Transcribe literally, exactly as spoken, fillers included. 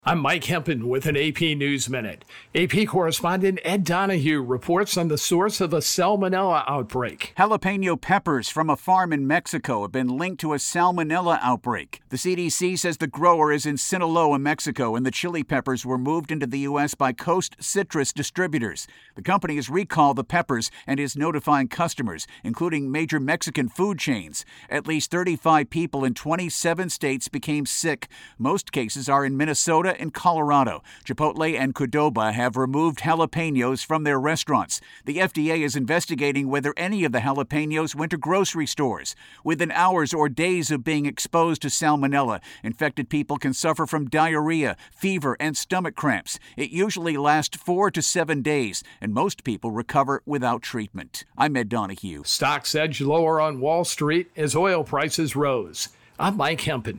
I'm Mike Hempen with an A P News Minute. A P correspondent Ed Donahue reports on the source of a salmonella outbreak. Jalapeno peppers from a farm in Mexico have been linked to a salmonella outbreak. The C D C says the grower is in Sinaloa, Mexico, and the chili peppers were moved into the U S by Coast Citrus distributors. The company has recalled the peppers and is notifying customers, including major Mexican food chains. At least thirty-five people in twenty-seven states became sick. Most cases are in Minnesota and Colorado. Chipotle and Qdoba have removed jalapenos from their restaurants. The F D A is investigating whether any of the jalapenos went to grocery stores. Within hours or days of being exposed to salmonella, infected people can suffer from diarrhea, fever, and stomach cramps. It usually lasts four to seven days, and most people recover without treatment. I'm Ed Donahue. Stocks edged lower on Wall Street as oil prices rose. I'm Mike Hempen.